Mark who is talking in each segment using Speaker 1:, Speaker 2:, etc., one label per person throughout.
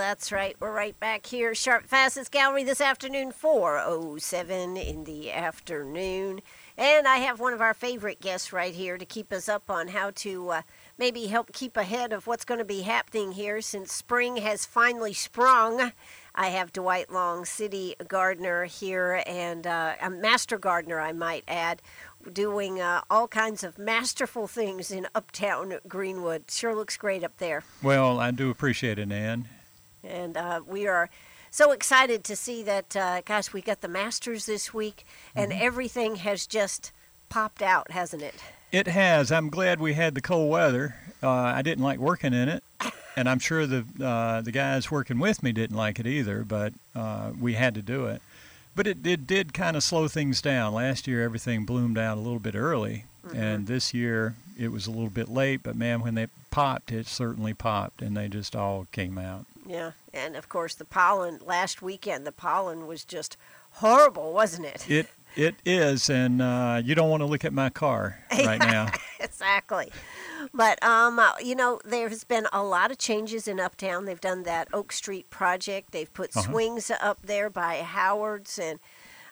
Speaker 1: That's right. We're right back here. Sharp Facets Gallery this afternoon, 4:07 in the afternoon. And I have one of our favorite guests right here to keep us up on how to maybe help keep ahead of what's going to be happening here since spring has finally sprung. I have Dwight Long, city gardener here, and a master gardener, I might add, doing all kinds of masterful things in uptown Greenwood. Sure looks great up there.
Speaker 2: Well, I do appreciate it, Ann.
Speaker 1: And we are so excited to see that, gosh, we got the Masters this week, and everything has just popped out, hasn't it?
Speaker 2: It has. I'm glad we had the cold weather. I didn't like working in it, and I'm sure the guys working with me didn't like it either, but we had to do it. But it did kind of slow things down. Last year, everything bloomed out a little bit early, and this year it was a little bit late, but, man, when they popped, it certainly popped, and they just all came out.
Speaker 1: Yeah, and, of course, the pollen, last weekend, the pollen was just horrible, wasn't it?
Speaker 2: It is, and you don't want to look at my car right now.
Speaker 1: Exactly. But, there's been a lot of changes in Uptown. They've done that Oak Street project. They've put swings up there by Howard's. And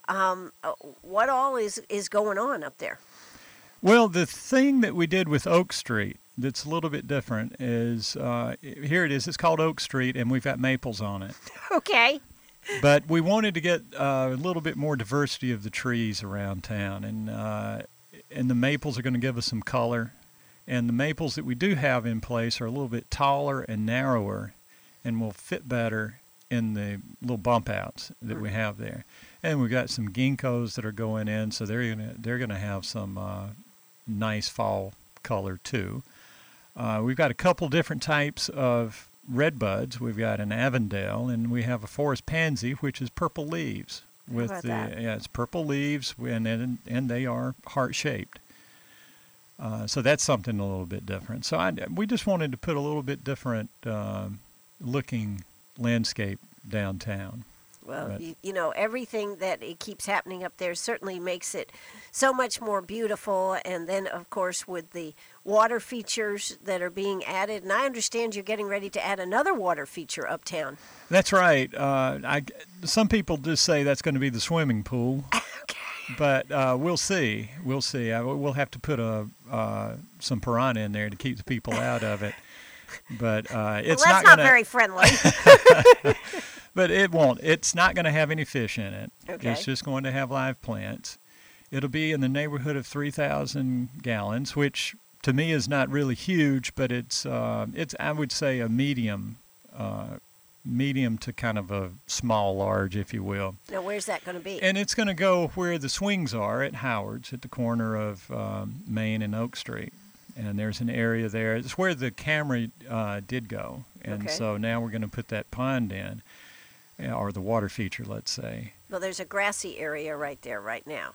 Speaker 1: what all is going on up there?
Speaker 2: Well, the thing that we did with Oak Street that's a little bit different is, here it is. It's called Oak Street, and we've got maples on it.
Speaker 1: Okay.
Speaker 2: But we wanted to get a little bit more diversity of the trees around town, and the maples are going to give us some color. And the maples that we do have in place are a little bit taller and narrower and will fit better in the little bump outs that we have there. And we've got some ginkgos that are going in, so they're gonna have some nice fall color too. We've got a couple different types of red buds. We've got an Avondale, and we have a forest pansy, which is purple leaves. It's purple leaves, and they are heart shaped. So that's something a little bit different. So we just wanted to put a little bit different looking landscape downtown.
Speaker 1: Well, everything that it keeps happening up there certainly makes it so much more beautiful. And then, of course, with the water features that are being added, and I understand you're getting ready to add another water feature uptown.
Speaker 2: That's right. Some people just say that's going to be the swimming pool. But we'll see. We'll see. We'll have to put some piranha in there to keep the people out of it. But it's
Speaker 1: not very friendly.
Speaker 2: But it won't. It's not going to have any fish in it.
Speaker 1: Okay.
Speaker 2: It's just going to have live plants. It'll be in the neighborhood of 3,000 gallons, which to me is not really huge, but it's I would say a medium to kind of a small large, if you will.
Speaker 1: Now, where's that going to be?
Speaker 2: And it's going to go where the swings are at Howard's, at the corner of Main and Oak Street. And there's an area there. It's where the camera did go. And so now we're going to put that pond in, or the water feature, let's say.
Speaker 1: Well, there's a grassy area right there right now.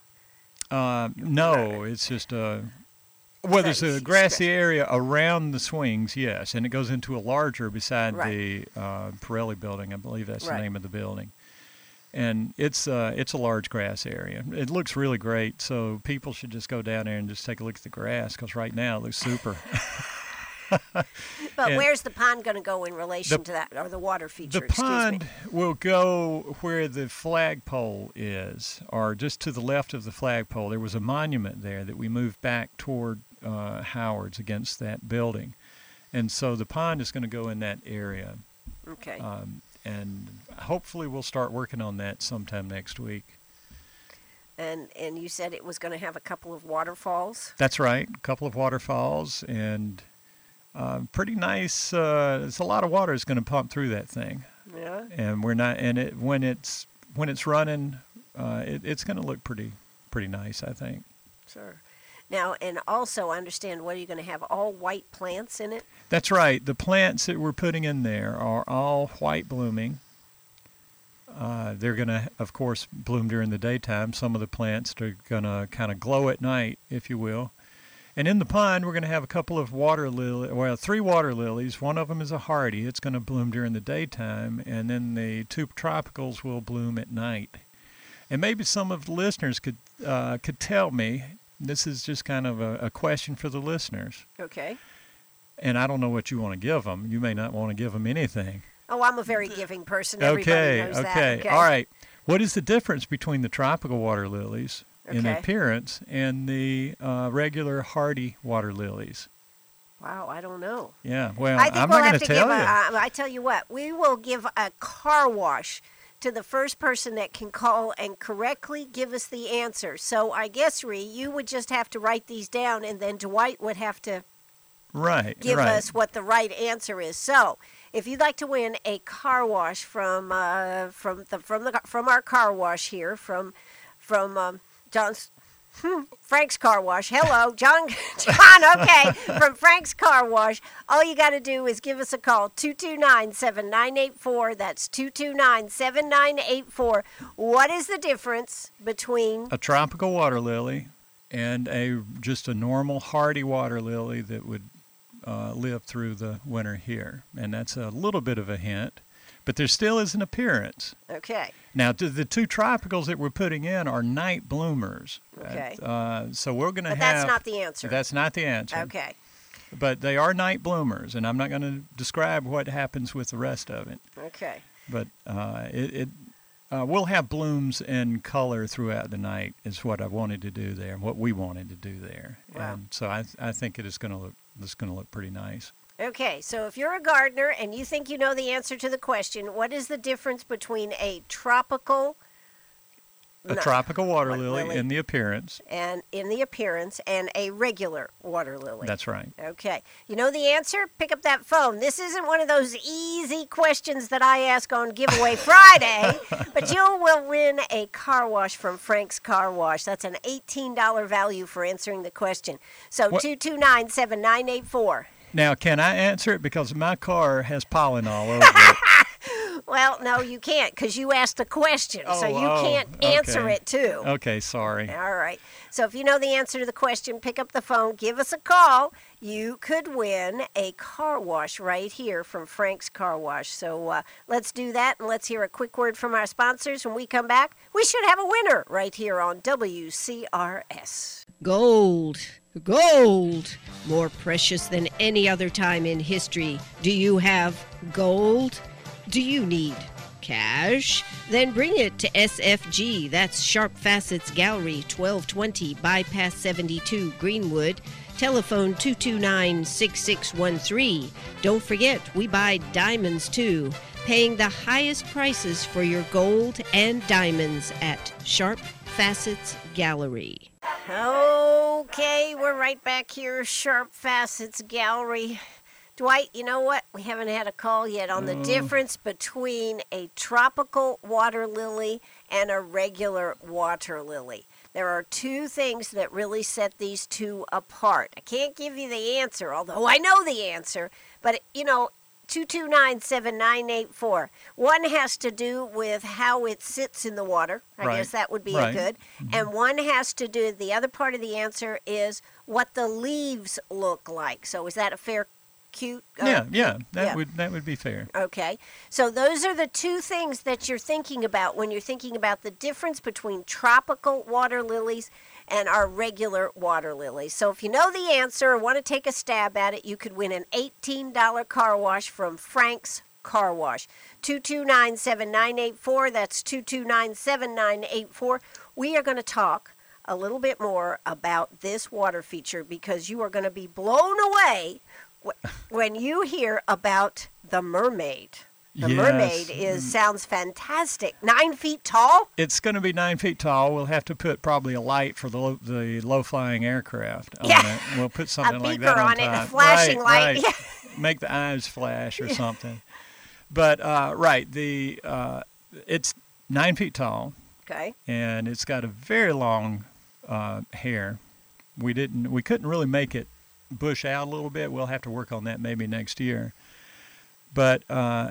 Speaker 2: No, it's just there's a grassy area around the swings, yes, and it goes into a larger beside the Pirelli building. I believe that's the name of the building. And it's a large grass area. It looks really great, so people should just go down there and just take a look at the grass, because right now it looks super.
Speaker 1: But where's the pond going to go in relation to that, or the water feature?
Speaker 2: The pond will go where the flagpole is, or just to the left of the flagpole. There was a monument there that we moved back toward Howard's against that building. And so the pond is going to go in that area.
Speaker 1: Okay.
Speaker 2: And hopefully we'll start working on that sometime next week.
Speaker 1: And you said it was going to have a couple of waterfalls?
Speaker 2: That's right, a couple of waterfalls, and pretty nice. It's a lot of water is going to pump through that thing.
Speaker 1: Yeah.
Speaker 2: And we're not. And when it's running, it's going to look pretty nice, I think.
Speaker 1: Sure. Now, and also, I understand, what are you going to have, all white plants in it?
Speaker 2: That's right. The plants that we're putting in there are all white blooming. They're going to, of course, bloom during the daytime. Some of the plants are going to kind of glow at night, if you will. And in the pond, we're going to have a couple of three water lilies. One of them is a hardy. It's going to bloom during the daytime. And then the two tropicals will bloom at night. And maybe some of the listeners could tell me, this is just kind of a question for the listeners.
Speaker 1: Okay.
Speaker 2: And I don't know what you want to give them. You may not want to give them anything.
Speaker 1: Oh, I'm a very giving person. Everybody knows that. Okay.
Speaker 2: All right. What is the difference between the tropical water lilies in
Speaker 1: Okay.
Speaker 2: appearance and the regular hardy water lilies?
Speaker 1: Wow, I don't know.
Speaker 2: Yeah, well,
Speaker 1: I think
Speaker 2: I'm
Speaker 1: we'll
Speaker 2: not
Speaker 1: have
Speaker 2: going
Speaker 1: to
Speaker 2: to
Speaker 1: give
Speaker 2: tell you.
Speaker 1: I tell you what, we will give a car wash to the first person that can call and correctly give us the answer. So I guess, Ree, you would just have to write these down, and then Dwight would have to give us what the right answer is. So, if you'd like to win a car wash from our car wash here from John's Frank's Car Wash. Hello, John. Okay, from Frank's Car Wash. All you got to do is give us a call, 229-7984. That's 229-7984. What is the difference between
Speaker 2: a tropical water lily and just a normal hardy water lily that would live through the winter here? And that's a little bit of a hint, but there still is an appearance.
Speaker 1: Okay.
Speaker 2: Now, the two tropicals that we're putting in are night bloomers.
Speaker 1: Okay.
Speaker 2: So we're going to have...
Speaker 1: But that's not the answer.
Speaker 2: That's not the answer.
Speaker 1: Okay.
Speaker 2: But they are night bloomers, and I'm not going to describe what happens with the rest of it.
Speaker 1: Okay.
Speaker 2: But we'll have blooms and color throughout the night is what I wanted to do there, and what we wanted to do there.
Speaker 1: Wow.
Speaker 2: And so I think it's going to look pretty nice.
Speaker 1: Okay, so if you're a gardener and you think you know the answer to the question, what is the difference between a tropical
Speaker 2: water lily in the appearance.
Speaker 1: And in the appearance, and a regular water lily.
Speaker 2: That's right.
Speaker 1: Okay. You know the answer? Pick up that phone. This isn't one of those easy questions that I ask on Giveaway Friday, but you will win a car wash from Frank's Car Wash. That's an $18 value for answering the question. So 229-7984.
Speaker 2: Now, can I answer it? Because my car has pollen all over it.
Speaker 1: Well, no, you can't because you asked the question, so you can't answer it too.
Speaker 2: Okay, sorry.
Speaker 1: All right. So if you know the answer to the question, pick up the phone, give us a call. You could win a car wash right here from Frank's Car Wash. So let's do that, and let's hear a quick word from our sponsors. When we come back, we should have a winner right here on WCRS. Gold. Gold. More precious than any other time in history. Do you have gold? Do you need cash? Then bring it to SFG. That's Sharp Facets Gallery, 1220 Bypass 72, Greenwood. Telephone 229-6613. Don't forget, we buy diamonds too. Paying the highest prices for your gold and diamonds at Sharp Facets Gallery. Okay, we're right back here, Sharp Facets Gallery. Dwight, you know what? We haven't had a call yet on the difference between a tropical water lily and a regular water lily. There are two things that really set these two apart. I can't give you the answer, although I know the answer, but, 229-7984. One has to do with how it sits in the water. I guess that would be a good. Mm-hmm. And one has to do, the other part of the answer is what the leaves look like. So is that a fair cute? That would be fair. Okay. So those are the two things that you're thinking about when you're thinking about the difference between tropical water lilies and our regular water lilies. So if you know the answer or want to take a stab at it, you could win an $18 car wash from Frank's Car Wash. 229-7984. That's 229-7984. We are going to talk a little bit more about this water feature because you are going to be blown away when you hear about the mermaid. The mermaid sounds fantastic. 9 feet tall? It's
Speaker 2: going to be 9 feet tall. We'll have to put probably a light for the low-flying aircraft on it. We'll put something like that on top.
Speaker 1: It, a flashing light.
Speaker 2: Right. Make the eyes flash or something. But, it's 9 feet tall.
Speaker 1: Okay.
Speaker 2: And it's got a very long hair. We couldn't really make it bush out a little bit. We'll have to work on that maybe next year. But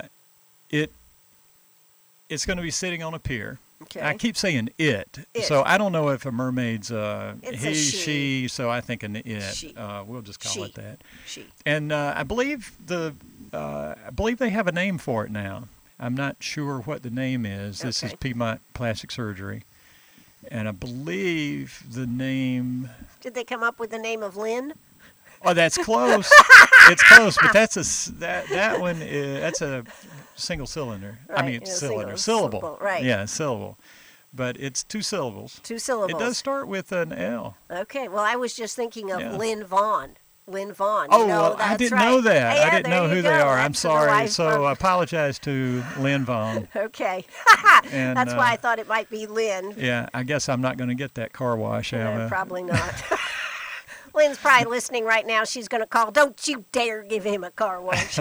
Speaker 2: it's going to be sitting on a pier. Okay. I keep saying it. So I don't know if a mermaid's he, she, so I think an it. She. We'll just call it that. She. And I believe they have a name for it now. I'm not sure what the name is. Okay. This is Piedmont Plastic Surgery. And I believe the name...
Speaker 1: Did they come up with the name of Lynn?
Speaker 2: Oh, that's close. It's close, but that's a single cylinder. I
Speaker 1: Right,
Speaker 2: mean,
Speaker 1: yeah,
Speaker 2: cylinder.
Speaker 1: syllable,
Speaker 2: Syllable.
Speaker 1: right.
Speaker 2: Yeah, syllable. But it's 2 syllables.
Speaker 1: 2
Speaker 2: It
Speaker 1: syllables.
Speaker 2: does start with an L.
Speaker 1: Okay, well, I was just thinking of
Speaker 2: Yeah.
Speaker 1: Lynn Vaughn. Lynn Vaughn.
Speaker 2: Oh,
Speaker 1: you know,
Speaker 2: well, I
Speaker 1: that's
Speaker 2: didn't
Speaker 1: right.
Speaker 2: know that.
Speaker 1: Yeah,
Speaker 2: I didn't
Speaker 1: there
Speaker 2: know
Speaker 1: you
Speaker 2: who they
Speaker 1: go.
Speaker 2: are. I'm
Speaker 1: That's the
Speaker 2: sorry.
Speaker 1: wife
Speaker 2: So
Speaker 1: of-
Speaker 2: I apologize to Lynn Vaughn.
Speaker 1: Okay.
Speaker 2: And,
Speaker 1: That's why I thought it might be Lynn.
Speaker 2: Yeah, I guess I'm not going to get that car wash, am
Speaker 1: No,
Speaker 2: I?
Speaker 1: probably not. Lynn's probably listening right now. She's going to call. Don't you dare give him a car wash.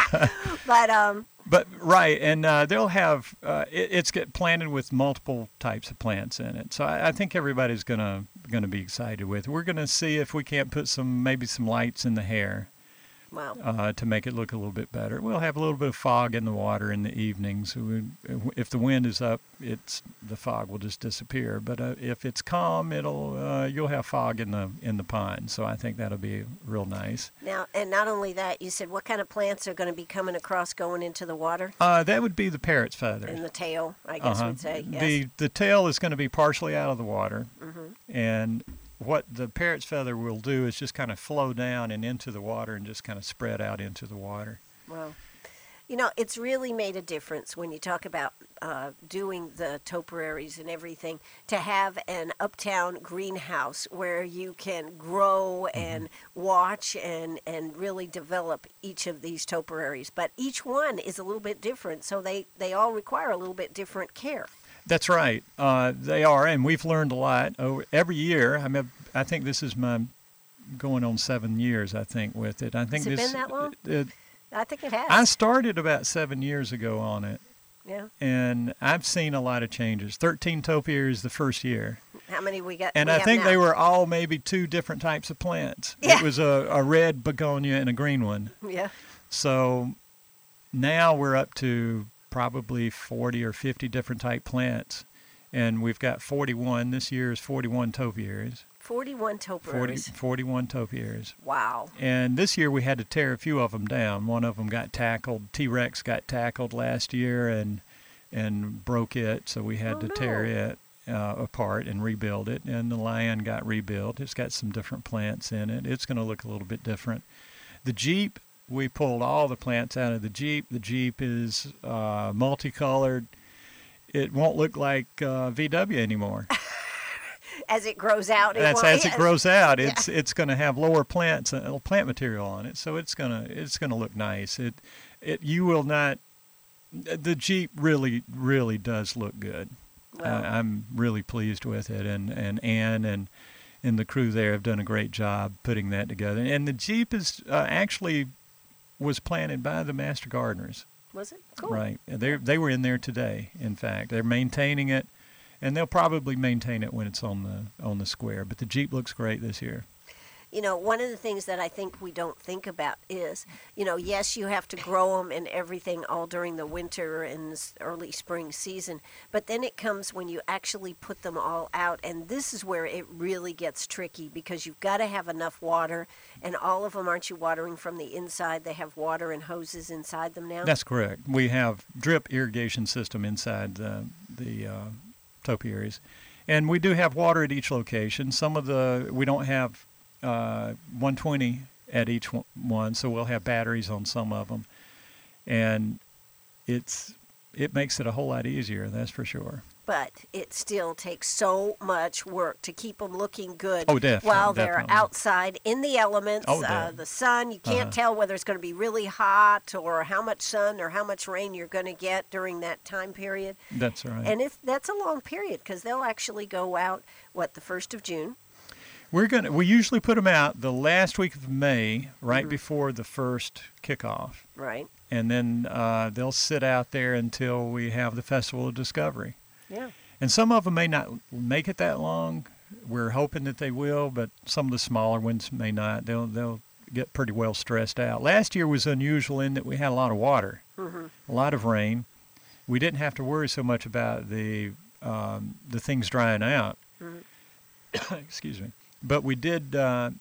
Speaker 2: But right, and they'll have it's get planted with multiple types of plants in it. So I think everybody's gonna be excited with it. We're gonna see if we can't put maybe some lights in the hair
Speaker 1: Wow.
Speaker 2: to make it look a little bit better. We'll have a little bit of fog in the water in the evenings. If the wind is up, the fog will just disappear. But if it's calm, you'll have fog in the pond. So I think that'll be real nice.
Speaker 1: Now, and not only that, you said what kind of plants are going to be coming across going into the water?
Speaker 2: That would be the parrot's feather.
Speaker 1: In the tail, I guess we'd say. Yes.
Speaker 2: The tail is going to be partially out of the water,
Speaker 1: Mm-hmm.
Speaker 2: and what the parrot's feather will do is just kind of flow down and into the water and just kind of spread out into the water.
Speaker 1: Well, you know, it's really made a difference when you talk about doing the topiaries and everything, to have an uptown greenhouse where you can grow and watch and really develop each of these topiaries. But each one is a little bit different, so they all require a little bit different care.
Speaker 2: That's right. They are, and we've learned a lot every year. I think this is my going on 7 years. I think with it. I think
Speaker 1: Has it
Speaker 2: this
Speaker 1: been that long? I think it has.
Speaker 2: I started about 7 years ago on it,
Speaker 1: Yeah.
Speaker 2: and I've seen a lot of changes. 13 topiaries the first year.
Speaker 1: How many we got?
Speaker 2: And
Speaker 1: we
Speaker 2: I
Speaker 1: have
Speaker 2: think
Speaker 1: now?
Speaker 2: they were all maybe 2 different types of plants.
Speaker 1: Yeah.
Speaker 2: It was a red begonia and a green one.
Speaker 1: Yeah.
Speaker 2: So now we're up to probably 40 or 50 different type plants. And we've got 41. This year is 41 topiaries.
Speaker 1: 41 topiaries.
Speaker 2: 41 topiaries.
Speaker 1: Wow.
Speaker 2: And this year we had to tear a few of them down. One of them got tackled. T-Rex got tackled last year and broke it, so we had to tear it apart and rebuild it. And the lion got rebuilt. It's got some different plants in it. It's going to look a little bit different. The Jeep, we pulled all the plants out of the Jeep. The Jeep is multicolored. It won't look like VW anymore.
Speaker 1: As it grows out,
Speaker 2: As it grows out, it's going to have lower plant material on it, so it's going to look nice. You will not. The Jeep really does look good.
Speaker 1: Wow.
Speaker 2: I'm really pleased with it, and Ann and the crew there have done a great job putting that together. And the Jeep is actually was planted by the master gardeners.
Speaker 1: Was it? Cool.
Speaker 2: Right. They were in there today. In fact, they're maintaining it, and they'll probably maintain it when it's on the square. But the Jeep looks great this year.
Speaker 1: You know, one of the things that I think we don't think about is, you know, yes, you have to grow them and everything all during the winter and early spring season, but then it comes when you actually put them all out, and this is where it really gets tricky because you've got to have enough water, and all of them, aren't you watering from the inside? They have water and hoses inside them now?
Speaker 2: That's correct. We have drip irrigation system inside the topiaries, and we do have water at each location. We don't have 120 at each one, so we'll have batteries on some of them, and it makes it a whole lot easier, that's for sure.
Speaker 1: But it still takes so much work to keep them looking good
Speaker 2: Definitely,
Speaker 1: while they're
Speaker 2: definitely.
Speaker 1: outside in the elements, the sun. You can't tell whether it's going to be really hot or how much sun or how much rain you're going to get during that time period.
Speaker 2: That's right.
Speaker 1: And that's a long period because they'll actually go out, the 1st of June?
Speaker 2: We usually put them out the last week of May, right before the first kickoff.
Speaker 1: Right.
Speaker 2: And then they'll sit out there until we have the Festival of Discovery.
Speaker 1: Yeah.
Speaker 2: And some of them may not make it that long. We're hoping that they will, but some of the smaller ones may not. They'll get pretty well stressed out. Last year was unusual in that we had a lot of water, a lot of rain. We didn't have to worry so much about the things drying out. Excuse me. But we did have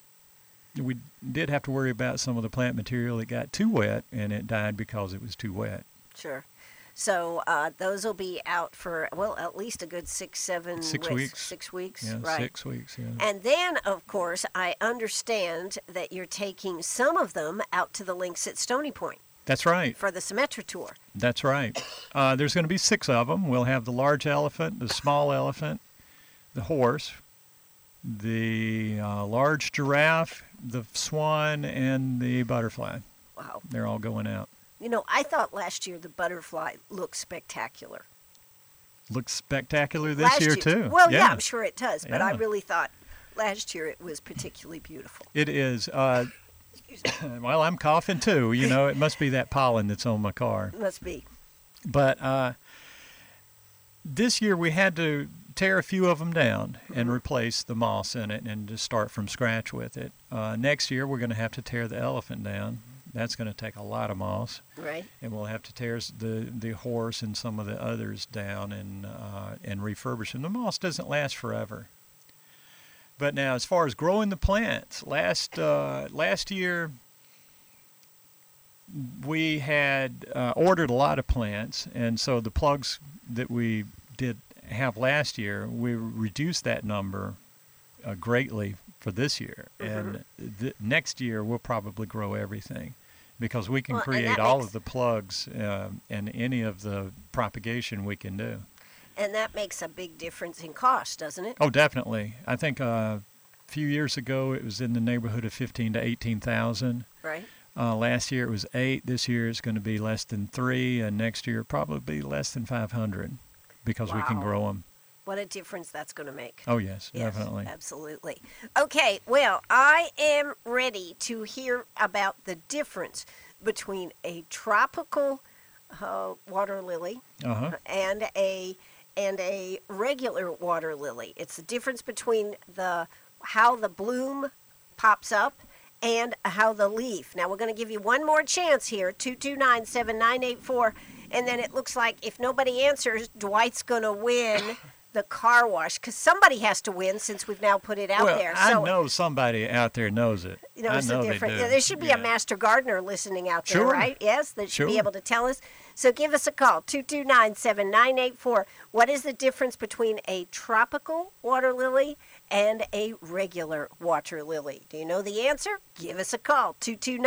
Speaker 2: to worry about some of the plant material that got too wet, and it died because it was too wet.
Speaker 1: Sure. So those will be out for, at least a good 6 weeks. 6 weeks,
Speaker 2: Yeah,
Speaker 1: right.
Speaker 2: 6 weeks, yeah.
Speaker 1: And then, of course, I understand that you're taking some of them out to the links at Stony Point.
Speaker 2: That's right.
Speaker 1: For the Symetra Tour.
Speaker 2: That's right. There's going to be 6 of them. We'll have the large elephant, the small elephant, the horse, the large giraffe, the swan, and the butterfly.
Speaker 1: Wow.
Speaker 2: They're all going out.
Speaker 1: You know, I thought last year the butterfly looked spectacular.
Speaker 2: Looks spectacular this year, too.
Speaker 1: Well, yeah, I'm sure it does, but
Speaker 2: Yeah.
Speaker 1: I really thought last year it was particularly beautiful.
Speaker 2: It is. Well, I'm coughing, too. You know, it must be that pollen that's on my car.
Speaker 1: Must be.
Speaker 2: But this year we had to tear a few of them down and replace the moss in it and just start from scratch with it. Next year we're going to have to tear the elephant down. That's going to take a lot of moss.
Speaker 1: Right.
Speaker 2: And we'll have to tear the horse and some of the others down and refurbish them. The moss doesn't last forever. But now, as far as growing the plants, last year we had ordered a lot of plants, and so the plugs that we did have last year, we reduced that number greatly for this year. And next year we'll probably grow everything, because we can create all of the plugs and any of the propagation we can do.
Speaker 1: And that makes a big difference in cost, doesn't it?
Speaker 2: Oh, definitely. I think a few years ago it was in the neighborhood of 15 to 18,000.
Speaker 1: Right.
Speaker 2: Last year it was 8. This year it's going to be less than 3, and next year probably less than 500, because we can grow them.
Speaker 1: What a difference that's going to make.
Speaker 2: Oh, yes, definitely.
Speaker 1: Absolutely. Okay, well, I am ready to hear about the difference between a tropical water lily and a regular water lily. It's the difference between how the bloom pops up and how the leaf. Now, we're going to give you one more chance here, 229-7984, and then it looks like if nobody answers, Dwight's going to win the car wash, because somebody has to win since we've now put it out there.
Speaker 2: I know somebody out there knows it.
Speaker 1: I know
Speaker 2: they do.
Speaker 1: There should be a master gardener listening out there, right? Yes, that should be able to tell us. So give us a call, 229-7984. What is the difference between a tropical water lily and a regular water lily? Do you know the answer? Give us a call,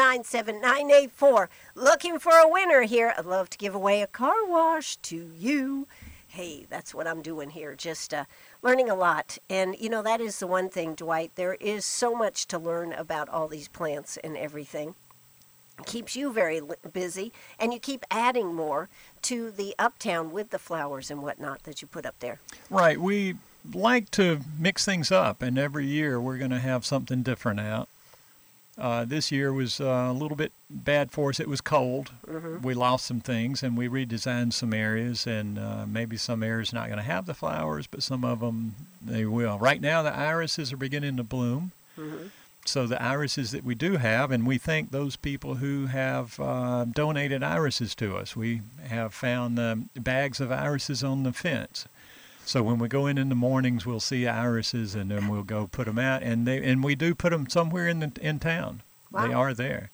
Speaker 1: 229-7984. Looking for a winner here. I'd love to give away a car wash to you. Hey, that's what I'm doing here, just learning a lot. And, you know, that is the one thing, Dwight. There is so much to learn about all these plants and everything. It keeps you very busy, and you keep adding more to the uptown with the flowers and whatnot that you put up there.
Speaker 2: Right. We like to mix things up, and every year we're going to have something different out. This year was a little bit bad for us. It was cold. We lost some things, and we redesigned some areas, and maybe some areas not going to have the flowers, but some of them they will. Right now, the irises are beginning to bloom. So the irises that we do have, and we thank those people who have donated irises to us. We have found bags of irises on the fence. So when we go in the mornings, we'll see irises, and then we'll go put them out, and we do put them somewhere in town. Wow. They are there.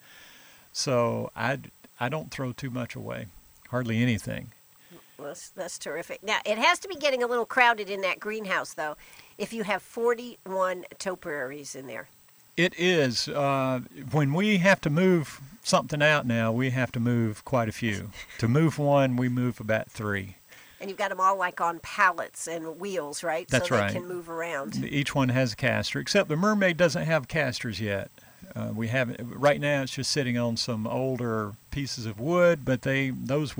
Speaker 2: So I don't throw too much away, hardly anything.
Speaker 1: Well, that's terrific. Now, it has to be getting a little crowded in that greenhouse, though, if you have 41 topiaries in there.
Speaker 2: It is. When we have to move something out now, we have to move quite a few. To move one, we move about 3.
Speaker 1: And you've got them all like on pallets and wheels, right?
Speaker 2: That's
Speaker 1: so
Speaker 2: right.
Speaker 1: They can move around.
Speaker 2: Each one has a caster, except the mermaid doesn't have casters yet. We haven't. Right now, it's just sitting on some older pieces of wood, but those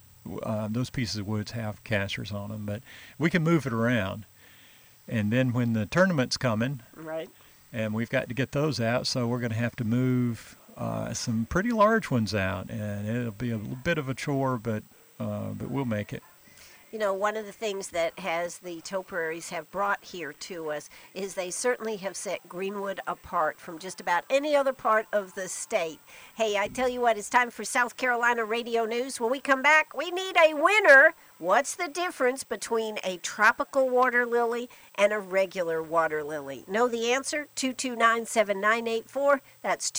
Speaker 2: pieces of wood have casters on them. But we can move it around. And then when the tournament's coming,
Speaker 1: right,
Speaker 2: and we've got to get those out, so we're going to have to move some pretty large ones out, and it'll be a bit of a chore, but we'll make it.
Speaker 1: You know, one of the things that the topiaries have brought here to us is they certainly have set Greenwood apart from just about any other part of the state. Hey, I tell you what, it's time for South Carolina Radio News. When we come back, we need a winner. What's the difference between a tropical water lily and a regular water lily? Know the answer? 229-7984. That's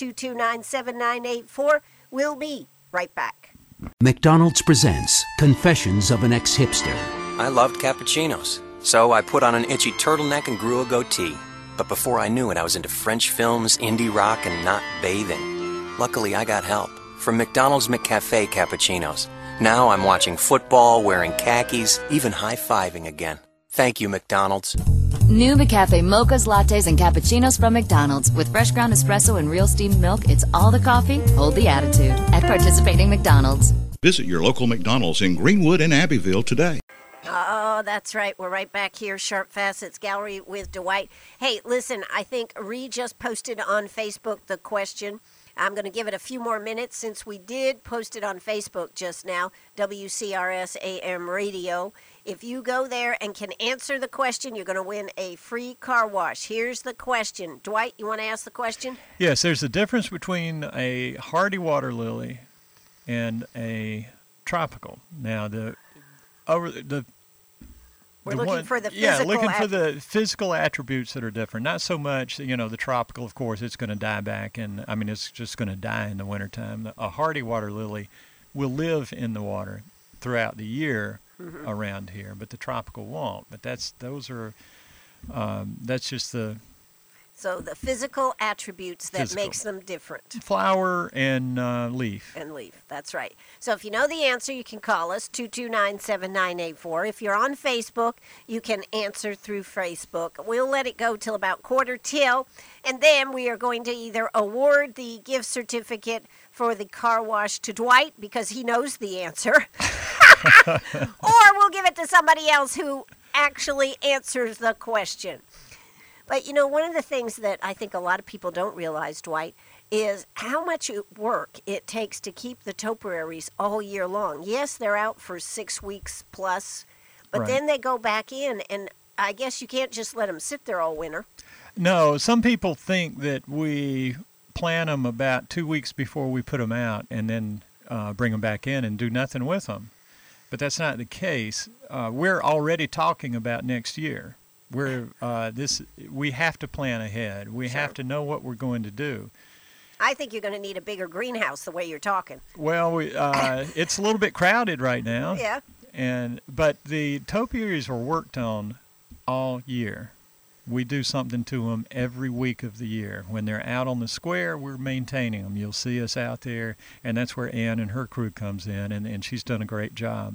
Speaker 1: 229-7984. We'll be right back.
Speaker 3: McDonald's presents Confessions of an Ex-Hipster.
Speaker 4: I loved cappuccinos, so I put on an itchy turtleneck and grew a goatee. But before I knew it, I was into French films, indie rock, and not bathing. Luckily, I got help. from McDonald's McCafe cappuccinos. Now I'm watching football, wearing khakis, even high-fiving again. Thank you, McDonald's.
Speaker 5: New McCafe mochas, lattes, and cappuccinos from McDonald's. With fresh ground espresso and real steamed milk, it's all the coffee, hold the attitude. At participating McDonald's.
Speaker 6: Visit your local McDonald's in Greenwood and Abbeville today.
Speaker 1: Oh, that's right. We're right back here, Sharp Facets Gallery with Dwight. Hey, listen, I think Ree just posted on Facebook the question. I'm going to give it a few more minutes since we did post it on Facebook just now, WCRS AM Radio. If you go there and can answer the question, you're going to win a free car wash. Here's the question. Dwight, you want to ask the question?
Speaker 2: Yes, there's a difference between a hardy water lily and a tropical. Now,
Speaker 1: we're looking for the physical.
Speaker 2: Yeah, looking for the physical attributes that are different. Not so much, the tropical, of course, it's going to die back, and it's just going to die in the wintertime. A hardy water lily will live in the water throughout the year around here, but the tropical won't. But that's just the...
Speaker 1: So the physical attributes that makes them different.
Speaker 2: Flower and leaf.
Speaker 1: And leaf, that's right. So if you know the answer, you can call us, 229-7984. If you're on Facebook, you can answer through Facebook. We'll let it go till about 1:45, and then we are going to either award the gift certificate for the car wash to Dwight, because he knows the answer, or we'll give it to somebody else who actually answers the question. But, one of the things that I think a lot of people don't realize, Dwight, is how much work it takes to keep the topiaries all year long. Yes, they're out for 6 weeks plus, but then they go back in, and I guess you can't just let them sit there all winter.
Speaker 2: No, some people think that we plant them about 2 weeks before we put them out and then bring them back in and do nothing with them. But that's not the case. We're already talking about next year. We have to plan ahead. We have to know what we're going to do.
Speaker 1: I think you're going to need a bigger greenhouse the way you're talking.
Speaker 2: Well, it's a little bit crowded right now.
Speaker 1: Yeah.
Speaker 2: But the topiaries are worked on all year. We do something to them every week of the year. When they're out on the square, we're maintaining them. You'll see us out there, and that's where Ann and her crew comes in, and she's done a great job.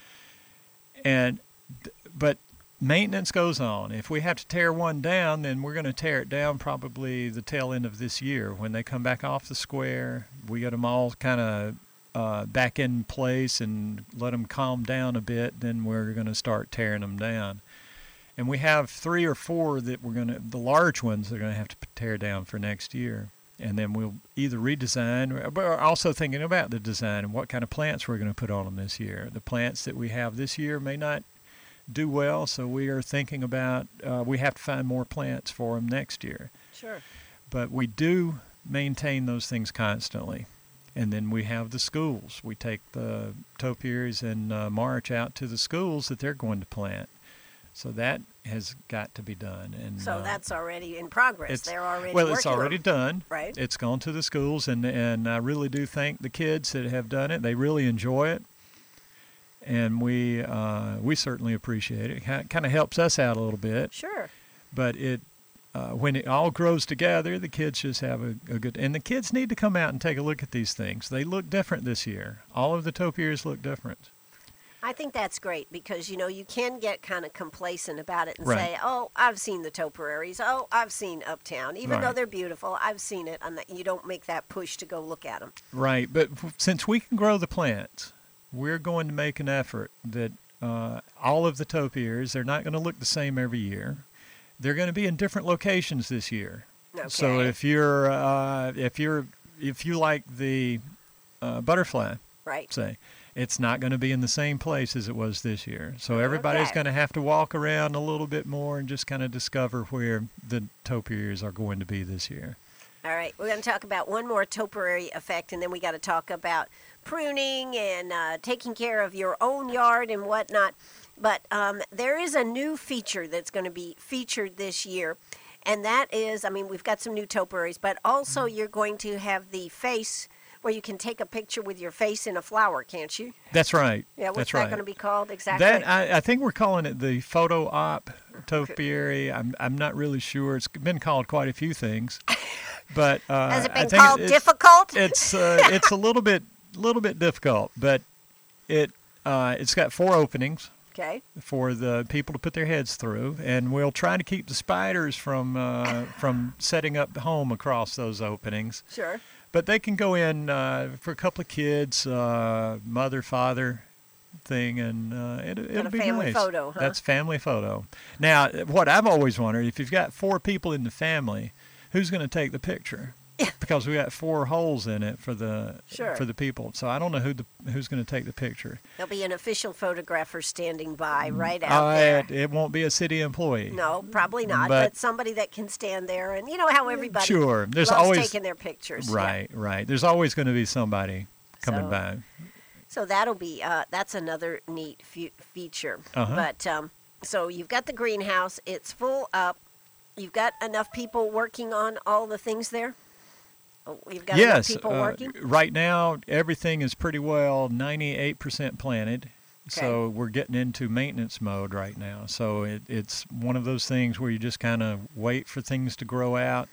Speaker 2: But maintenance goes on. If we have to tear one down, then we're going to tear it down probably the tail end of this year. When they come back off the square, we get them all kind of back in place and let them calm down a bit, then we're going to start tearing them down. And we have 3 or 4 that the large ones, they're going to have to tear down for next year. And then we'll either redesign, but we're also thinking about the design and what kind of plants we're going to put on them this year. The plants that we have this year may not do well, so we are thinking about we have to find more plants for them next year.
Speaker 1: Sure.
Speaker 2: But we do maintain those things constantly. And then we have the schools. We take the topiaries in March out to the schools that they're going to plant. So that has got to be done. And
Speaker 1: so that's already in progress. They're already working.
Speaker 2: Well, it's already done.
Speaker 1: Right.
Speaker 2: It's gone to the schools, and I really do thank the kids that have done it. They really enjoy it. And we certainly appreciate it. It kind of helps us out a little bit.
Speaker 1: Sure.
Speaker 2: But when it all grows together, the kids just have a good... And the kids need to come out and take a look at these things. They look different this year. All of the topiaries look different.
Speaker 1: I think that's great because, you can get kind of complacent about it and
Speaker 2: Right.
Speaker 1: say, oh, I've seen the topiaries. Oh, I've seen Uptown. Even though
Speaker 2: Right.
Speaker 1: they're beautiful, I've seen it. You don't make that push to go look at them.
Speaker 2: Right. But since we can grow the plants, we're going to make an effort that all of the topiaries, they're not going to look the same every year. They're going to be in different locations this year.
Speaker 1: Okay.
Speaker 2: So if you like the butterfly,
Speaker 1: Right.
Speaker 2: say, it's not going to be in the same place as it was this year. So everybody's going to have to walk around a little bit more and just kind of discover where the topiaries are going to be this year.
Speaker 1: All right. We're going to talk about one more topiary effect, and then we got to talk about pruning and taking care of your own yard and whatnot. But there is a new feature that's going to be featured this year, and that is, we've got some new topiaries, but also you're going to have the face where you can take a picture with your face in a flower, can't you?
Speaker 2: That's right.
Speaker 1: Yeah, what's
Speaker 2: That's
Speaker 1: that
Speaker 2: right.
Speaker 1: going to be called exactly?
Speaker 2: I think we're calling it the photo op topiary. I'm not really sure. It's been called quite a few things. But
Speaker 1: Has it
Speaker 2: I
Speaker 1: been
Speaker 2: think
Speaker 1: called difficult?
Speaker 2: It's a little bit difficult, but it's got 4 openings.
Speaker 1: Okay.
Speaker 2: For the people to put their heads through, and we'll try to keep the spiders from setting up home across those openings.
Speaker 1: Sure.
Speaker 2: But they can go in for a couple of kids, mother, father thing, and it'll be
Speaker 1: family
Speaker 2: nice.
Speaker 1: photo, huh?
Speaker 2: That's family photo. Now, what I've always wondered, if you've got 4 people in the family, who's going to take the picture? Because we got 4 holes in it for the people, so I don't know who's going to take the picture.
Speaker 1: There'll be an official photographer standing by right out there.
Speaker 2: It won't be a city employee.
Speaker 1: No, probably not. But somebody that can stand there, and you know how everybody
Speaker 2: sure. There's
Speaker 1: loves
Speaker 2: always
Speaker 1: taking their pictures.
Speaker 2: Right, right. There's always going to be somebody coming by.
Speaker 1: So that'll be that's another neat feature.
Speaker 2: Uh-huh.
Speaker 1: But so you've got the greenhouse; it's full up. You've got enough people working on all the things there. You've got enough people working?
Speaker 2: Right now, everything is pretty well 98% planted.
Speaker 1: Okay.
Speaker 2: So we're getting into maintenance mode right now. So it's one of those things where you just kind of wait for things to grow out.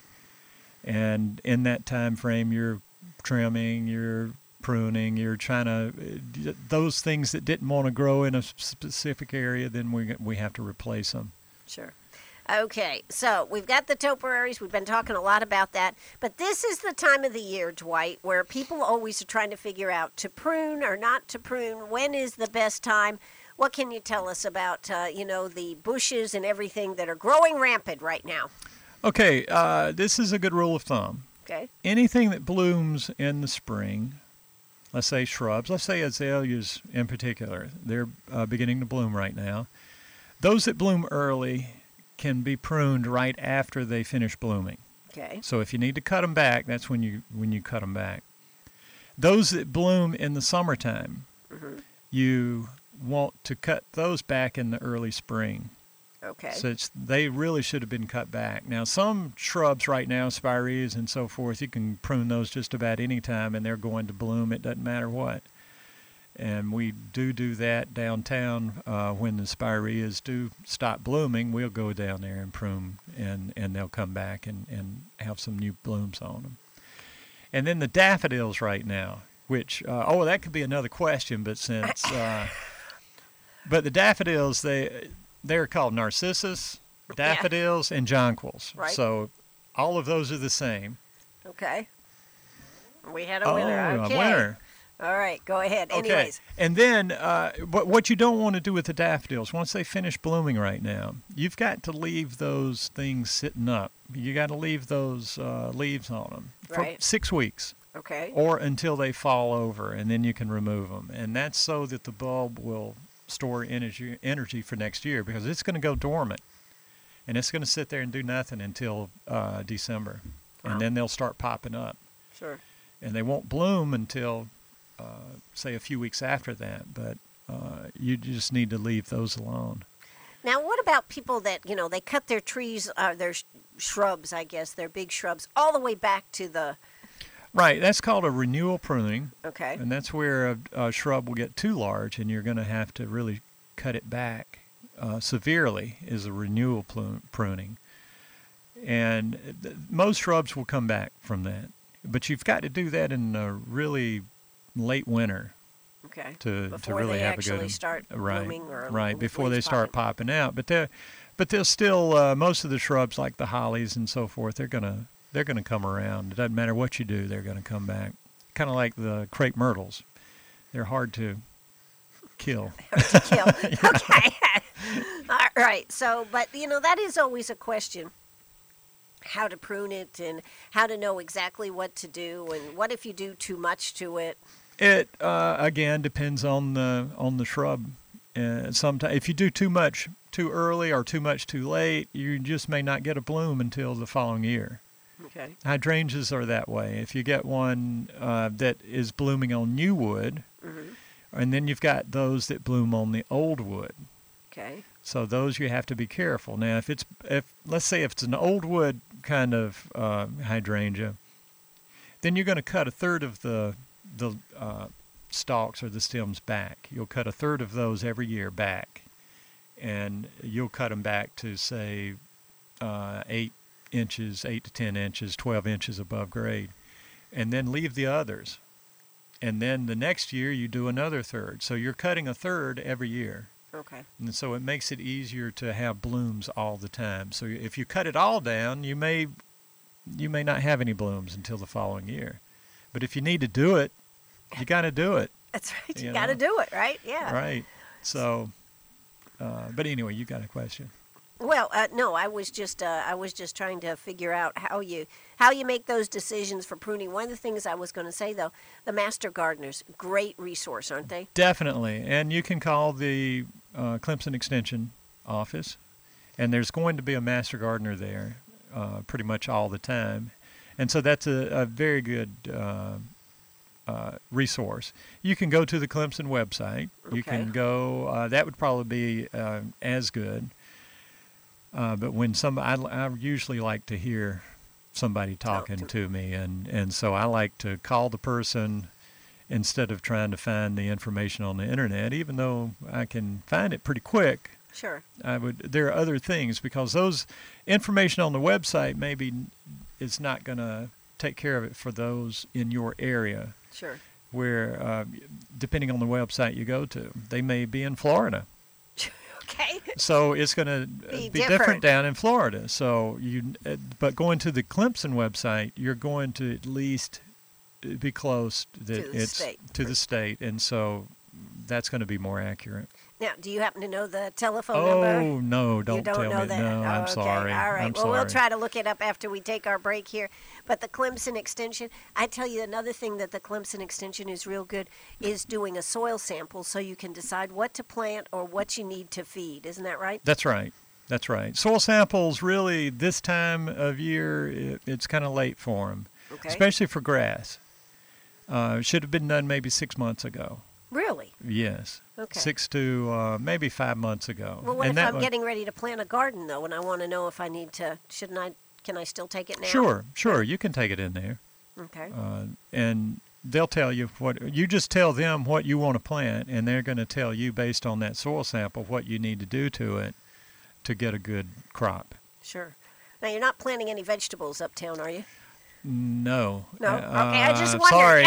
Speaker 2: And in that time frame, you're trimming, you're pruning, you're trying to, those things that didn't want to grow in a specific area, then we have to replace them.
Speaker 1: Sure. Okay, so we've got the topiaries. We've been talking a lot about that. But this is the time of the year, Dwight, where people always are trying to figure out to prune or not to prune. When is the best time? What can you tell us about, the bushes and everything that are growing rampant right now?
Speaker 2: Okay, this is a good rule of thumb.
Speaker 1: Okay.
Speaker 2: Anything that blooms in the spring, let's say shrubs, let's say azaleas in particular, they're beginning to bloom right now. Those that bloom early can be pruned right after they finish blooming.
Speaker 1: Okay.
Speaker 2: So if you need to cut them back, that's when you cut them back. Those that bloom in the summertime, you want to cut those back in the early spring.
Speaker 1: Okay.
Speaker 2: So they really should have been cut back. Now, some shrubs right now, spireas and so forth, you can prune those just about any time, and they're going to bloom. It doesn't matter what. And we do that downtown when the spireas do stop blooming. We'll go down there and prune, and they'll come back and have some new blooms on them. And then the daffodils right now, which, that could be another question, but since, but the daffodils, they're called narcissus, daffodils, and jonquils.
Speaker 1: Right.
Speaker 2: So all of those are the same.
Speaker 1: Okay. We had a winner. Okay.
Speaker 2: A winner.
Speaker 1: All right, go ahead.
Speaker 2: Okay.
Speaker 1: Anyways.
Speaker 2: And then what you don't want to do with the daffodils, once they finish blooming right now, you've got to leave those things sitting up. You got to leave those leaves on them for 6 weeks.
Speaker 1: Okay.
Speaker 2: Or until they fall over, and then you can remove them. And that's so that the bulb will store energy for next year, because it's going to go dormant. And it's going to sit there and do nothing until December.
Speaker 1: Wow.
Speaker 2: And then they'll start popping up.
Speaker 1: Sure.
Speaker 2: And they won't bloom until say a few weeks after that, but you just need to leave those alone.
Speaker 1: Now, what about people that, they cut their trees, their shrubs, I guess, their big shrubs, all the way back to the...
Speaker 2: Right, that's called a renewal pruning.
Speaker 1: Okay.
Speaker 2: And that's where a shrub will get too large, and you're going to have to really cut it back severely, is a renewal pruning. And most shrubs will come back from that. But you've got to do that in a really late winter.
Speaker 1: Okay.
Speaker 2: To
Speaker 1: before
Speaker 2: really
Speaker 1: they
Speaker 2: have
Speaker 1: actually
Speaker 2: a good
Speaker 1: start
Speaker 2: right,
Speaker 1: blooming or
Speaker 2: right before they
Speaker 1: leaves
Speaker 2: start popping out. But they're still most of the shrubs like the hollies and so forth. They're gonna come around. It doesn't matter what you do. They're gonna come back. Kind of like the crepe myrtles. They're hard to kill.
Speaker 1: Okay. All right. So, but that is always a question. How to prune it and how to know exactly what to do, and what if you do too much to it?
Speaker 2: It again depends on the shrub. Sometimes if you do too much too early or too much too late, you just may not get a bloom until the following year.
Speaker 1: Okay.
Speaker 2: Hydrangeas are that way. If you get one that is blooming on new wood, and then you've got those that bloom on the old wood.
Speaker 1: Okay.
Speaker 2: So those you have to be careful. Now, if let's say if it's an old wood kind of hydrangea, then you're going to cut a third of the stalks or the stems back. You'll cut a third of those every year back, and you'll cut them back to say 8 inches, 8 to 10 inches, 12 inches above grade, and then leave the others. And then the next year you do another third. So you're cutting a third every year.
Speaker 1: Okay.
Speaker 2: And so it makes it easier to have blooms all the time. So if you cut it all down, you may not have any blooms until the following year. But if you need to do it, you got to do it.
Speaker 1: That's right. You
Speaker 2: You
Speaker 1: got to
Speaker 2: know.
Speaker 1: do it, right? Yeah.
Speaker 2: Right. So, but anyway, you got a question.
Speaker 1: Well, no, I was just trying to figure out how you make those decisions for pruning. One of the things I was going to say, though, the Master Gardeners, great resource, aren't they?
Speaker 2: Definitely. And you can call the Clemson Extension office, and there's going to be a Master Gardener there pretty much all the time. And so that's a very good resource. You can go to the Clemson website. You
Speaker 1: Okay.
Speaker 2: can go, that would probably be as good. But when I usually like to hear somebody talking to me, and so I like to call the person instead of trying to find the information on the internet, even though I can find it pretty quick.
Speaker 1: Sure.
Speaker 2: There are other things, because those information on the website maybe is not going to take care of it for those in your area,
Speaker 1: Sure.
Speaker 2: where depending on the website you go to, they may be in Florida.
Speaker 1: Okay.
Speaker 2: So it's going to
Speaker 1: Be
Speaker 2: be
Speaker 1: different.
Speaker 2: different down in Florida. So but going to the Clemson website, you're going to at least be close that
Speaker 1: the
Speaker 2: it's
Speaker 1: state.
Speaker 2: to the state, and so that's going to be more accurate.
Speaker 1: Now, do you happen to know the telephone
Speaker 2: Oh
Speaker 1: number?
Speaker 2: no! Don't
Speaker 1: You don't
Speaker 2: tell
Speaker 1: know
Speaker 2: me.
Speaker 1: that?
Speaker 2: No, I'm
Speaker 1: Okay.
Speaker 2: sorry.
Speaker 1: All right.
Speaker 2: I'm
Speaker 1: Well,
Speaker 2: sorry.
Speaker 1: we'll try to look it up after we take our break here. But the Clemson Extension, I tell you, another thing that the Clemson Extension is real good is doing a soil sample so you can decide what to plant or what you need to feed. Isn't that right?
Speaker 2: That's right. That's right. Soil samples, really, this time of year, it's kind of late for them,
Speaker 1: Okay.
Speaker 2: especially for grass. Should have been done maybe 6 months ago.
Speaker 1: Really?
Speaker 2: Yes.
Speaker 1: Okay.
Speaker 2: 6 to maybe 5 months ago.
Speaker 1: Well, what
Speaker 2: And
Speaker 1: if
Speaker 2: that
Speaker 1: I'm
Speaker 2: one-
Speaker 1: getting ready to plant a garden, though, and I want to know if I need to, can I still take it now?
Speaker 2: Sure. You can take it in there.
Speaker 1: Okay.
Speaker 2: And they'll tell you you just tell them what you want to plant, and they're going to tell you based on that soil sample what you need to do to it to get a good crop.
Speaker 1: Sure. Now, you're not planting any vegetables uptown, are you?
Speaker 2: No.
Speaker 1: No? Okay, I just wondered.
Speaker 2: Sorry.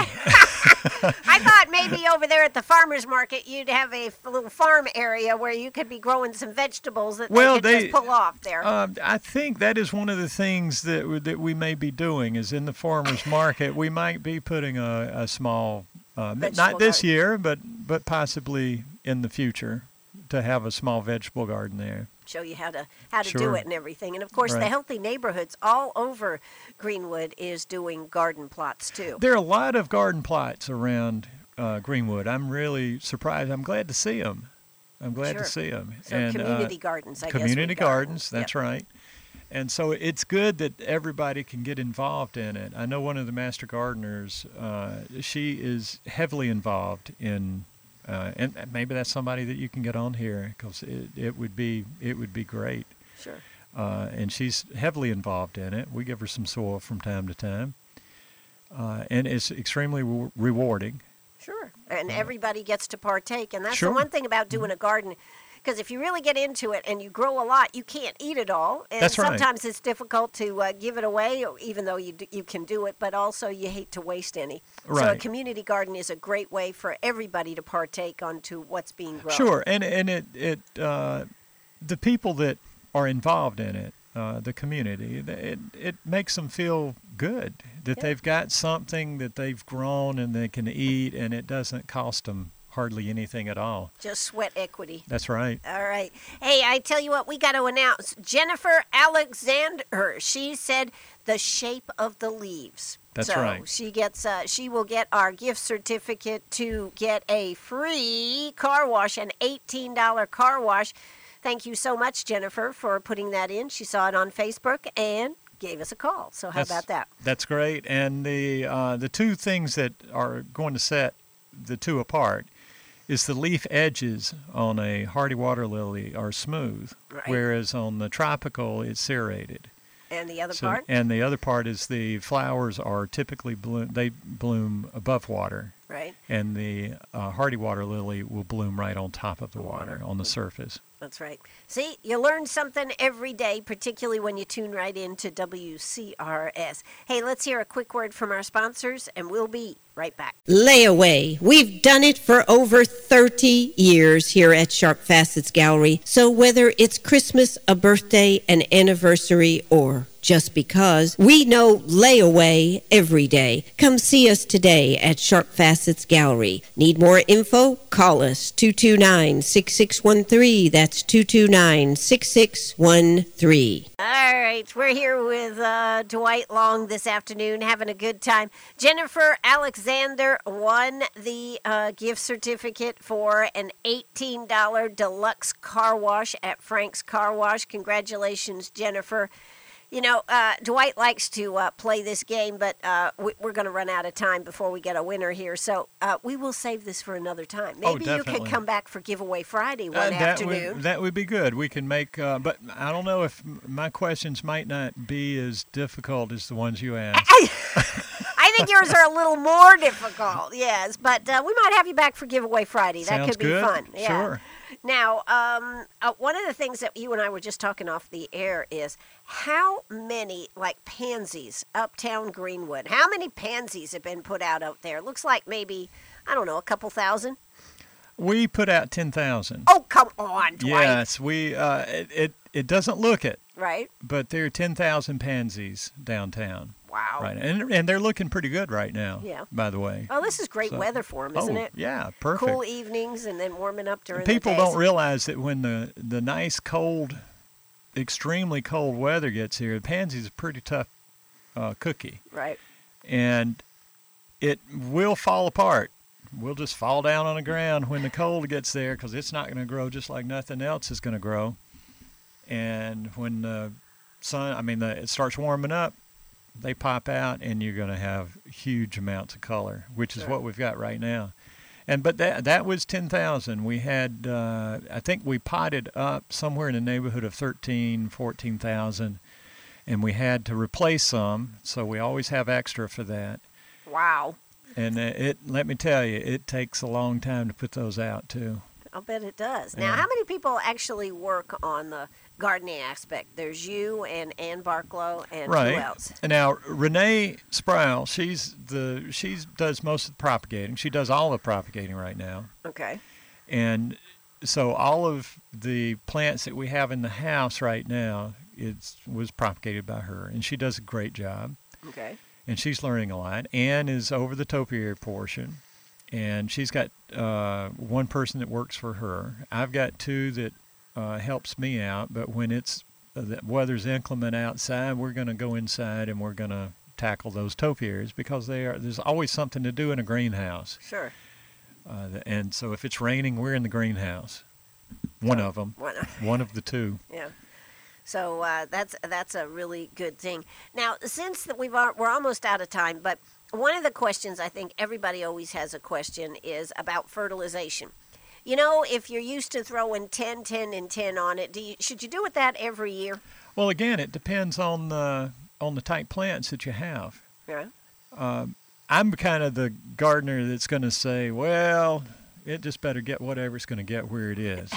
Speaker 1: I thought maybe over there at the farmer's market you'd have a little farm area where you could be growing some vegetables that they could just pull off there.
Speaker 2: I think that is one of the things that we may be doing is in the farmer's market. We might be putting a small,
Speaker 1: Vegetable
Speaker 2: not this
Speaker 1: garden.
Speaker 2: year, but possibly in the future, to have a small vegetable garden there.
Speaker 1: Show you how to do
Speaker 2: Sure.
Speaker 1: it and everything. And of course, the
Speaker 2: Right.
Speaker 1: Healthy Neighborhoods all over Greenwood is doing garden plots too.
Speaker 2: There are a lot of garden plots around Greenwood. I'm really surprised. I'm glad to see them. I'm glad
Speaker 1: Sure.
Speaker 2: to see them.
Speaker 1: So community gardens, I guess.
Speaker 2: Community
Speaker 1: we've got.
Speaker 2: gardens, that's
Speaker 1: Yep.
Speaker 2: right. And so it's good that everybody can get involved in it. I know one of the master gardeners, she is heavily involved in, and maybe that's somebody that you can get on here, because it would be great.
Speaker 1: Sure.
Speaker 2: And she's heavily involved in it. We give her some soil from time to time, and it's extremely rewarding.
Speaker 1: Sure. And everybody gets to partake. And that's
Speaker 2: Sure.
Speaker 1: the one thing about doing a garden. Because if you really get into it and you grow a lot, you can't eat it all. And
Speaker 2: That's right.
Speaker 1: sometimes it's difficult to give it away, even though you can do it, but also you hate to waste any. So a
Speaker 2: Right.
Speaker 1: community garden is a great way for everybody to partake onto what's being grown.
Speaker 2: Sure, and it the people that are involved in it, the community, it makes them feel good that
Speaker 1: Yeah.
Speaker 2: they've got something that they've grown and they can eat, and it doesn't cost them hardly anything at all.
Speaker 1: Just sweat equity.
Speaker 2: That's right.
Speaker 1: All right. Hey, I tell you what, we got to announce Jennifer Alexander. She said The Shape of the Leaves.
Speaker 2: That's
Speaker 1: so
Speaker 2: right.
Speaker 1: She will get our gift certificate to get a free car wash, an $18 car wash. Thank you so much, Jennifer, for putting that in. She saw it on Facebook and gave us a call. So how about that?
Speaker 2: That's great. And the two things that are going to set the two apart is the leaf edges on a hardy water lily are smooth,
Speaker 1: Right.
Speaker 2: whereas on the tropical it's serrated.
Speaker 1: And the other part?
Speaker 2: And the other part is the flowers are typically bloom above water,
Speaker 1: Right.
Speaker 2: And the hardy water lily will bloom right on top of the water, on the surface.
Speaker 1: That's right. See, you learn something every day, particularly when you tune right into WCRS. Hey, let's hear a quick word from our sponsors, and we'll be right back.
Speaker 7: Layaway. We've done it for over 30 years here at Sharp Facets Gallery. So whether it's Christmas, a birthday, an anniversary, or just because, we know layaway every day. Come see us today at Sharp Facets Gallery. Need more info? Call us 229-6613. That's 229-6613.
Speaker 1: All right, we're here with Dwight Long this afternoon, having a good time. Jennifer Alexander won the gift certificate for an $18 deluxe car wash at Frank's Car Wash. Congratulations, Jennifer. You know, Dwight likes to play this game, but we're going to run out of time before we get a winner here. So we will save this for another time. Maybe you could come back for Giveaway Friday one afternoon.
Speaker 2: That would be good. We can make, but I don't know if my questions might not be as difficult as the ones you asked.
Speaker 1: I think yours are a little more difficult, yes. But we might have you back for Giveaway Friday. That
Speaker 2: Sounds
Speaker 1: could be
Speaker 2: good.
Speaker 1: fun. Yeah.
Speaker 2: Sure.
Speaker 1: Now, one of the things that you and I were just talking off the air is how many, like pansies, uptown Greenwood, how many pansies have been put out there? It looks like maybe, I don't know, a couple thousand?
Speaker 2: We put out 10,000.
Speaker 1: Oh, come on, Dwight.
Speaker 2: Yes, we. It doesn't look it,
Speaker 1: Right?
Speaker 2: but there are 10,000 pansies downtown.
Speaker 1: Wow.
Speaker 2: Right, and they're looking pretty good right now.
Speaker 1: Yeah.
Speaker 2: By the way.
Speaker 1: Well, this is great weather for them, isn't it?
Speaker 2: Yeah, perfect.
Speaker 1: Cool evenings and then warming up during
Speaker 2: People
Speaker 1: the days.
Speaker 2: don't realize that when the nice cold, extremely cold weather gets here, the pansy's a pretty tough cookie.
Speaker 1: Right.
Speaker 2: And it will fall apart. We'll just fall down on the ground when the cold gets there because it's not going to grow just like nothing else is going to grow. And when the sun, it starts warming up, they pop out, and you're going to have huge amounts of color, which is what we've got right now. But that was 10,000. We had, I think we potted up somewhere in the neighborhood of 14,000, and we had to replace some, so we always have extra for that.
Speaker 1: Wow.
Speaker 2: And let me tell you, it takes a long time to put those out, too.
Speaker 1: I'll bet it does. Now,
Speaker 2: Yeah.
Speaker 1: how many people actually work on the gardening aspect? There's you and Ann Barklow, and
Speaker 2: Right.
Speaker 1: who else?
Speaker 2: And now, Renee Sproul, she does most of the propagating. She does all the propagating right now.
Speaker 1: Okay.
Speaker 2: And so all of the plants that we have in the house right now was propagated by her, and she does a great job.
Speaker 1: Okay.
Speaker 2: And she's learning a lot. Ann is over the topiary portion, and she's got one person that works for her. I've got two that helps me out, but when it's the weather's inclement outside, we're going to go inside and we're going to tackle those topiaries because there's always something to do in a greenhouse.
Speaker 1: Sure.
Speaker 2: And so if it's raining, we're in the greenhouse. One of them. One of the two.
Speaker 1: Yeah. So that's a really good thing. Now, since we're almost out of time, but one of the questions I think everybody always has a question is about fertilization. You know, if you're used to throwing 10, 10, and 10 on it, should you do it that every year?
Speaker 2: Well, again, it depends on the type plants that you have.
Speaker 1: Yeah.
Speaker 2: I'm kind of the gardener that's going to say, well, it just better get whatever it's going to get where it is.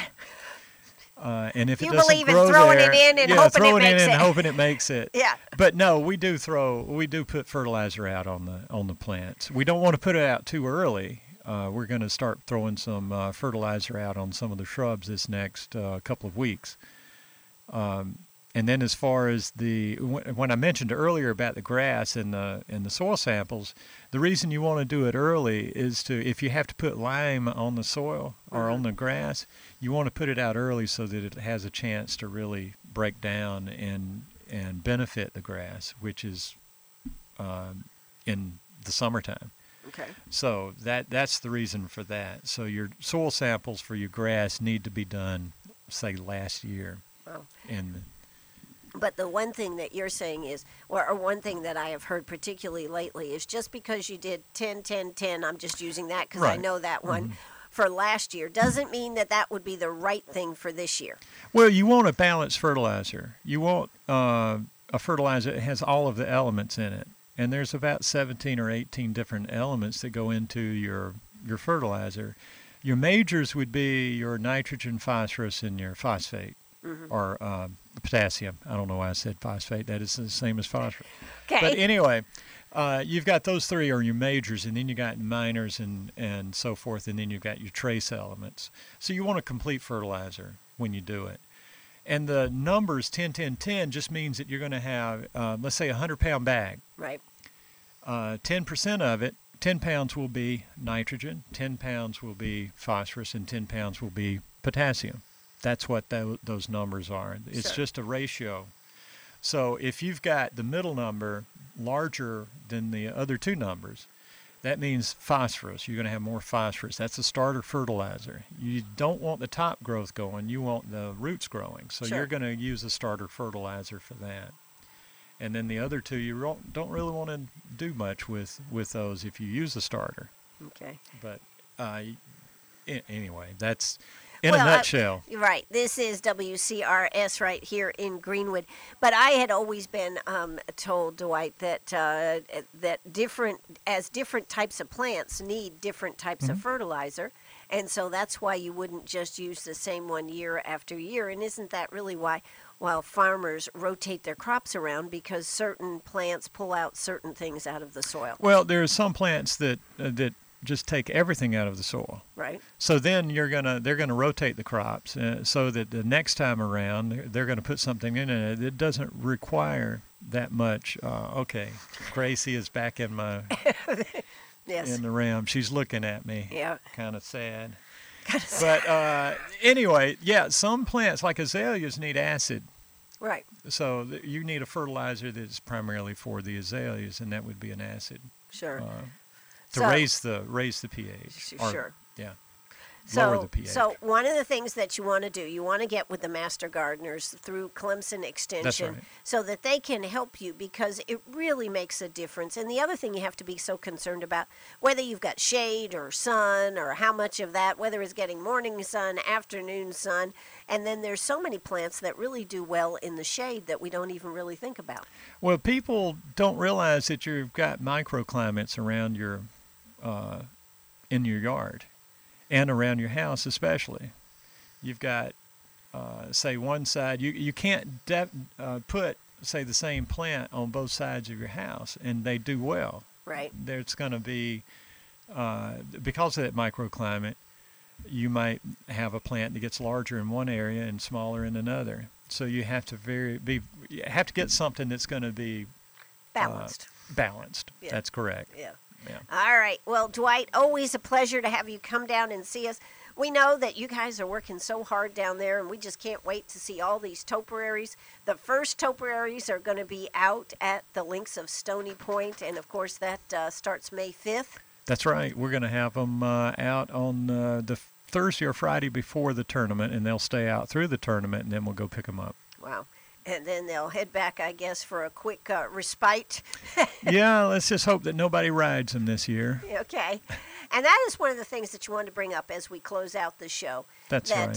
Speaker 2: And if
Speaker 1: You
Speaker 2: it doesn't
Speaker 1: believe in
Speaker 2: grow
Speaker 1: throwing
Speaker 2: there,
Speaker 1: it in and
Speaker 2: yeah,
Speaker 1: hoping it
Speaker 2: throwing
Speaker 1: makes
Speaker 2: in
Speaker 1: it.
Speaker 2: and hoping it makes it.
Speaker 1: Yeah.
Speaker 2: But no, we do put fertilizer out on the plants. We don't want to put it out too early. We're going to start throwing some fertilizer out on some of the shrubs this next couple of weeks. And then as far as when I mentioned earlier about the grass and the soil samples, the reason you want to do it early is if you have to put lime on the soil or on the grass, you want to put it out early so that it has a chance to really break down and benefit the grass, which is in the summertime.
Speaker 1: Okay.
Speaker 2: So that's the reason for that. So your soil samples for your grass need to be done, say, last year.
Speaker 1: Oh.
Speaker 2: But
Speaker 1: the one thing that you're saying is, or one thing that I have heard particularly lately is just because you did 10, 10, 10, I'm just using that because I
Speaker 2: Right.
Speaker 1: know that one, for last year, doesn't mean that would be the right thing for this year.
Speaker 2: Well, you want a balanced fertilizer. You want a fertilizer that has all of the elements in it. and there's about 17 or 18 different elements that go into your fertilizer. Your majors would be your nitrogen, phosphorus, and your phosphate, or potassium. I don't know why I said phosphate. That is the same as phosphorus.
Speaker 1: Okay.
Speaker 2: But anyway, you've got those three are your majors, and then you got minors and so forth, and then you've got your trace elements. So you want a complete fertilizer when you do it. And the numbers 10, 10, 10 just means that you're going to have, let's say, a 100-pound bag.
Speaker 1: Right.
Speaker 2: 10% of it, 10 pounds will be nitrogen, 10 pounds will be phosphorus, and 10 pounds will be potassium. That's what those numbers are. It's
Speaker 1: Sure.
Speaker 2: just a ratio. So if you've got the middle number larger than the other two numbers, that means phosphorus. You're going to have more phosphorus. That's a starter fertilizer. You don't want the top growth going. You want the roots growing. So
Speaker 1: Sure.
Speaker 2: you're going to use a starter fertilizer for that. And then the other two, you don't really want to do much with those if you use a starter.
Speaker 1: Okay.
Speaker 2: But anyway, that's in a nutshell.
Speaker 1: Right. This is WCRS right here in Greenwood. But I had always been told, Dwight, that different types of plants need different types of fertilizer. And so that's why you wouldn't just use the same one year after year. And isn't that really why farmers rotate their crops around, because certain plants pull out certain things out of the soil?
Speaker 2: Well, there are some plants that just take everything out of the soil.
Speaker 1: Right.
Speaker 2: So then they're gonna rotate the crops so that the next time around they're gonna put something in it that doesn't require that much. Okay, Gracie is back in my
Speaker 1: Yes.
Speaker 2: in the ram. She's looking at me.
Speaker 1: Yeah.
Speaker 2: Kind of sad. But anyway, yeah, some plants like azaleas need acid.
Speaker 1: Right.
Speaker 2: So you need a fertilizer that's primarily for the azaleas, and that would be an acid.
Speaker 1: Sure.
Speaker 2: To
Speaker 1: So-
Speaker 2: raise the pH.
Speaker 1: Sure.
Speaker 2: Yeah. Lower the pH.
Speaker 1: So one of the things that you want to do, you want to get with the master gardeners through Clemson Extension,
Speaker 2: right.
Speaker 1: so that they can help you, because it really makes a difference. And the other thing you have to be so concerned about, whether you've got shade or sun or how much of that, whether it's getting morning sun, afternoon sun, and then there's so many plants that really do well in the shade that we don't even really think about.
Speaker 2: Well, people don't realize that you've got microclimates around your in your yard and around your house especially. You've got, say, one side. You can't put, say, the same plant on both sides of your house, and they do well.
Speaker 1: Right.
Speaker 2: There's going to be, because of that microclimate, you might have a plant that gets larger in one area and smaller in another. So you have to you have to get something that's going to be
Speaker 1: Balanced.
Speaker 2: Balanced.
Speaker 1: Yeah.
Speaker 2: That's correct.
Speaker 1: Yeah.
Speaker 2: Yeah.
Speaker 1: All right. Well, Dwight, always a pleasure to have you come down and see us. We know that you guys are working so hard down there, and we just can't wait to see all these topiaries. The first topiaries are going to be out at the Links of Stony Point, and, of course, that starts May 5th.
Speaker 2: That's right. We're going to have them out on the Thursday or Friday before the tournament, and they'll stay out through the tournament, and then we'll go pick them up.
Speaker 1: Wow. And then they'll head back, I guess, for a quick respite.
Speaker 2: Yeah, let's just hope that nobody rides them this year.
Speaker 1: Okay. And that is one of the things that you wanted to bring up as we close out the show.
Speaker 2: That's right.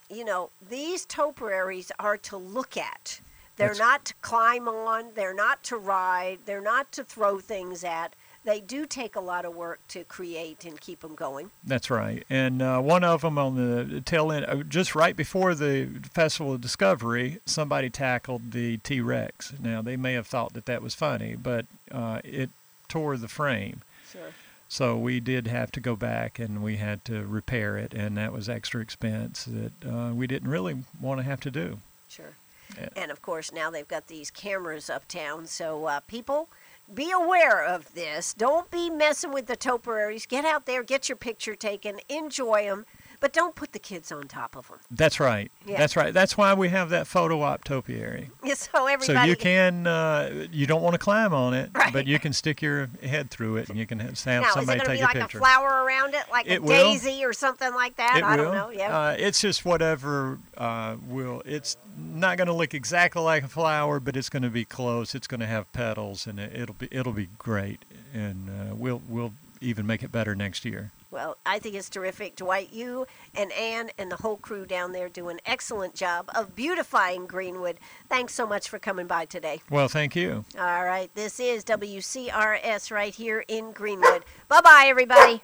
Speaker 1: These topiaries are to look at. They're not to climb on. They're not to ride. They're not to throw things at. They do take a lot of work to create and keep them going.
Speaker 2: That's right. And one of them on the tail end, just right before the Festival of Discovery, somebody tackled the T-Rex. Now, they may have thought that was funny, but it tore the frame.
Speaker 1: Sure.
Speaker 2: So we did have to go back, and we had to repair it, and that was extra expense that we didn't really want to have to do.
Speaker 1: Sure.
Speaker 2: Yeah.
Speaker 1: And, of course, now they've got these cameras uptown, so people, be aware of this. Don't be messing with the topiaries. Get out there, get your picture taken, enjoy them, but don't put the kids on top of them.
Speaker 2: That's right.
Speaker 1: Yeah.
Speaker 2: That's right. That's why we have that photo op topiary.
Speaker 1: So everybody.
Speaker 2: So you can, you don't want to climb on it,
Speaker 1: Right.
Speaker 2: but you can stick your head through it, and you can have
Speaker 1: Now, is
Speaker 2: somebody
Speaker 1: it going to
Speaker 2: take
Speaker 1: be
Speaker 2: a
Speaker 1: like
Speaker 2: picture.
Speaker 1: a flower around it, like
Speaker 2: It
Speaker 1: a
Speaker 2: will.
Speaker 1: daisy or something like that?
Speaker 2: It
Speaker 1: I
Speaker 2: will.
Speaker 1: don't know. Yeah.
Speaker 2: It's just whatever will. It's not going to look exactly like a flower, but it's going to be close. It's going to have petals, and it'll be great. And we'll even make it better next year.
Speaker 1: Well, I think it's terrific. Dwight, you and Ann and the whole crew down there do an excellent job of beautifying Greenwood. Thanks so much for coming by today.
Speaker 2: Well, thank you.
Speaker 1: All right, this is WCRS right here in Greenwood. Bye-bye, everybody.